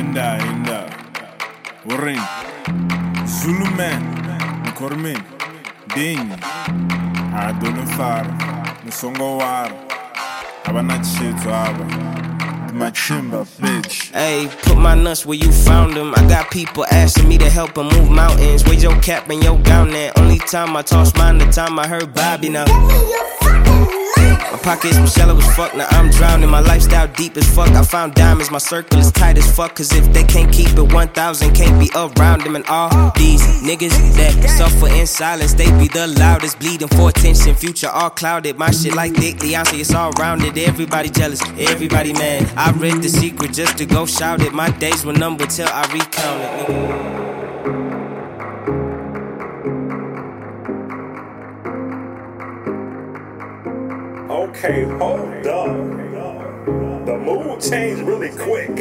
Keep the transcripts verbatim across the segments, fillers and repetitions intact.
Inda, inda. Urin. Zuluman. Kormin. Ding. Adonifar. Musongowar. Abanachito aba. Machimba, bitch. Hey, put my nuts where you found them. I got people asking me to help them move mountains. Where's your cap and your gown at? Only time I tossed mine, the time I heard Bobby now. My pockets was shallow as fuck, now I'm drowning. My lifestyle deep as fuck, I found diamonds. My circle is tight as fuck, cause if they can't keep it one thousand, can't be around them. And all these niggas that suffer in silence, they be the loudest, bleeding for attention. Future all clouded, my shit like Dick Leonce, it's all rounded. Everybody jealous, everybody mad. I read The Secret just to go shout it. My days were numbered till I recount it, nigga. Okay, hold up. The mood changed really quick.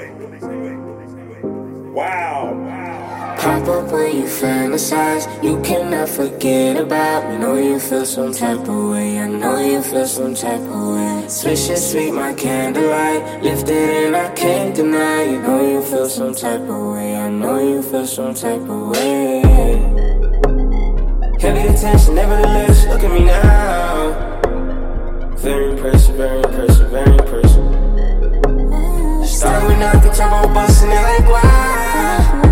Wow. Pop up when you fantasize, you cannot forget about me. Know you feel some type of way, I know you feel some type of way. Swish and sweet, my candlelight, lifted and I can't deny. You know you feel some type of way, I know you feel some type of way. Heavy attention, nevertheless, look at me now. Very impressive, very impressive, very impressive. Started with nothing, turbo busting it like wow.